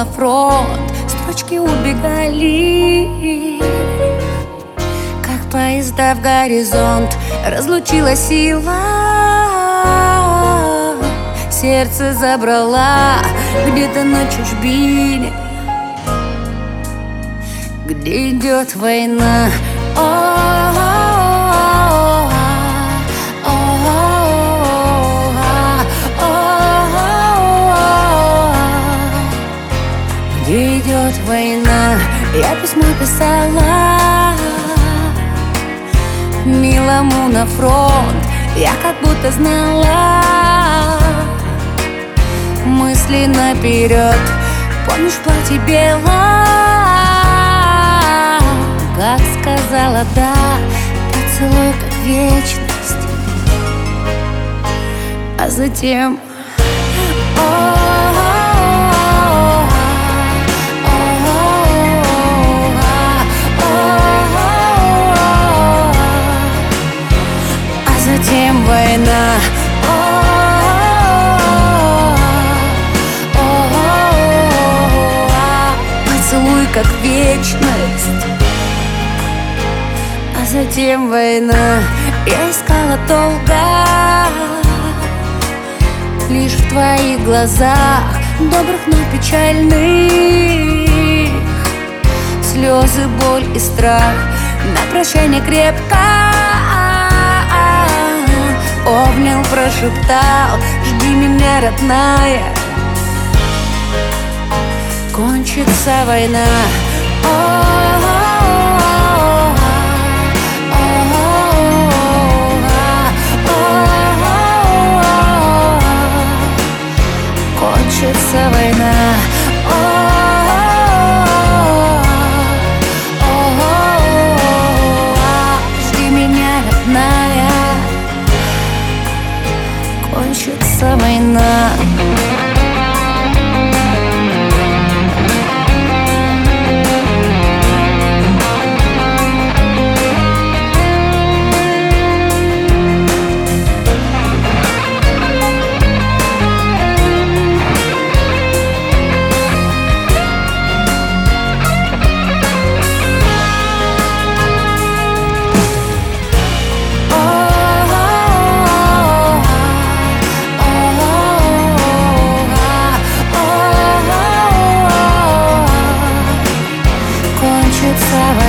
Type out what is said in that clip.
на фронт, строчки убегали, как поезда в горизонт. Разлучила сила, сердце забрала где-то на чужбине, где идет война. Где идет война? Я письмо писала милому на фронт. Я как будто знала мысли наперед. Помнишь, платье белое, как сказала да, поцелуй как вечность, а затем затем война. Поцелуй как вечность, а затем война. Я искала долго, лишь в твоих глазах, добрых, но печальных, слезы, боль и страх. На прощание крепко обнял, прошептал: жди меня, родная, кончится война. Кончится война. Жди меня, родная, кончится война. Кончится